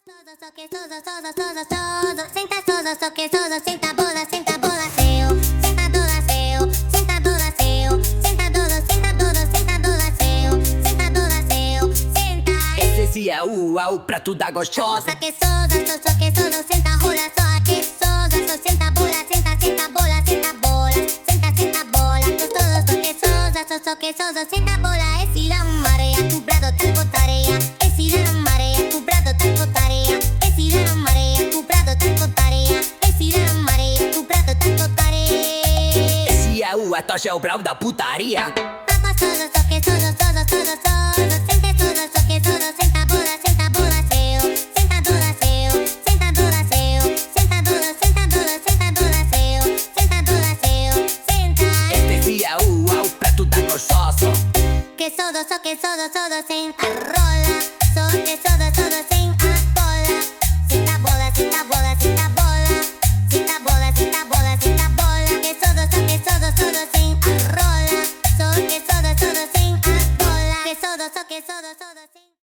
Só que senta soda, só que soda, senta bola seu, senta seu, senta seu, senta. Esse é o prato da gostosa. Só que soda, senta rola, só que soda, só senta bola, senta bola, senta bola, gostoso, só que soda, senta bola, esse la marea, tu brado tanto tarea, esse la marea, tu brado tanto tarea, esse la marea, tu brado tanto tarea, esse la marea, tu brado tanto tarea. Esse é o Atocha, é o bravo da putaria. Tá gostoso, só que soda, senta soda, só que soda, senta bola seu, senta seu, senta seu, senta. Esse é o prato da gostosa. Que soda, senta rola, só que soda, senta bola, senta bola, senta bola, senta bola, senta bola, senta bola, senta bola. Que soda, senta rola, só que soda, senta bola. Que soda, senta